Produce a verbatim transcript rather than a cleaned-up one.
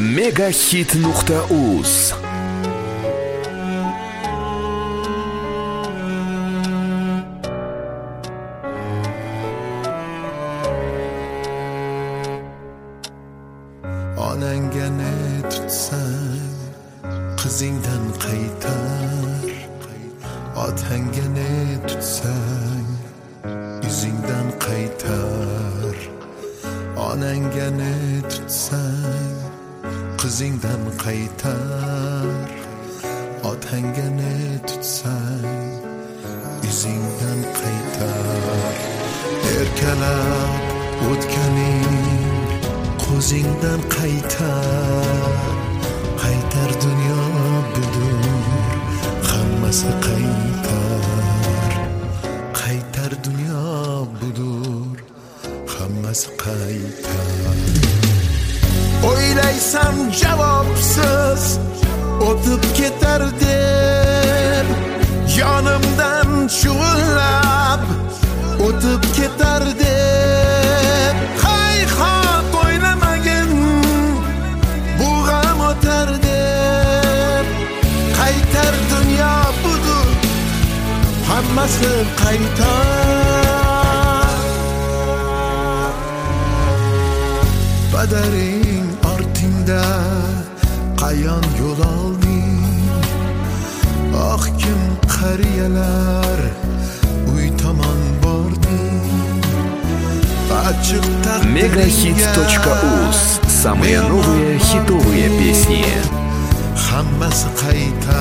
Megahit nuqta uz. Onangga ne tutsang qizingdan qaytar, otangga ne tutsang yuzingdan qaytar. Onangga ne tutsang qizingdan qaytar, otangga ne tutsang yuzingdan qaytar. Erkalab o'tganing ko'zingdan qaytar, qaytar dunyo budur, hammasi qaytar. Qaytar dunyo budur, hammasi qaytar. O'ylaysan javobsiz o'tib ketar deb, yonimdan chuvillab o'tib ketar deb. Hayhot o'ylamagin bu g'am o'tar deb. Qaytar dunyo budur, hammasi qaytar. Padaring ortingda qayon yo'l olding, oh kim qariyalar uy tomon bording. Megahit точка уз. Самые новые хитовые песни. Hammasi qaytar.